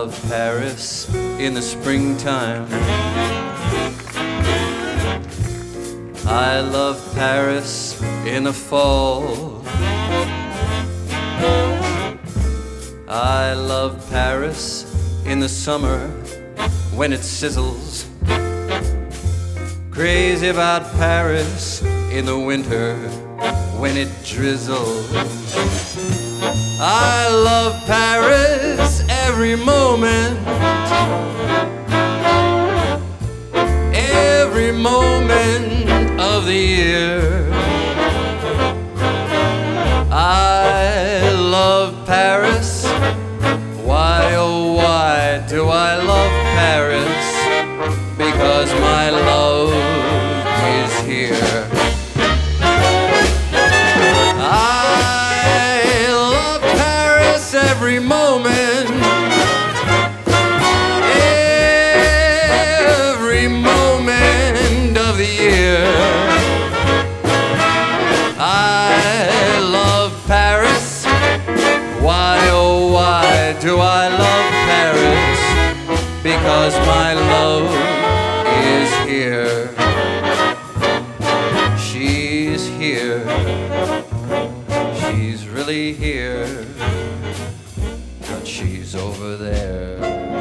love Paris in the springtime. I love Paris in the fall. I love Paris in the summer when it sizzles. Crazy about Paris in the winter when it drizzles. I love Paris every moment, every moment of the year. I love Paris. Why, oh why do I love Paris? Because my love is here. I love Paris every moment, every moment of the year. I love Paris. Why, oh why do I love Paris? Because my love is here. She's here. She's really here. But she's over there.